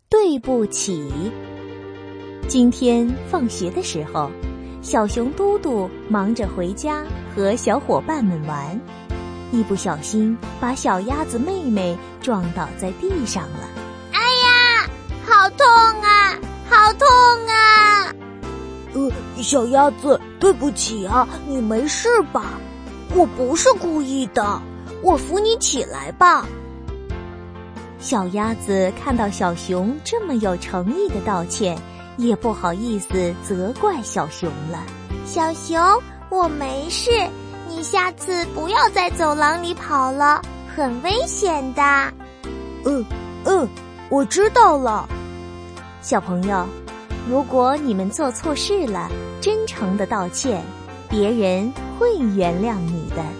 对不起。今天放学的时候，小熊嘟嘟忙着回家和小伙伴们玩，一不小心把小鸭子妹妹撞倒在地上了。 哎呀，好痛啊，好痛啊！ 小鸭子，对不起啊，你没事吧？ 我不是故意的，我扶你起来吧。 小鸭子看到小熊这么有诚意的道歉，也不好意思责怪小熊了。 小熊，我没事，你下次不要在走廊里跑了，很危险的。 我知道了。 小朋友，如果你们做错事了，真诚的道歉，别人会原谅你的。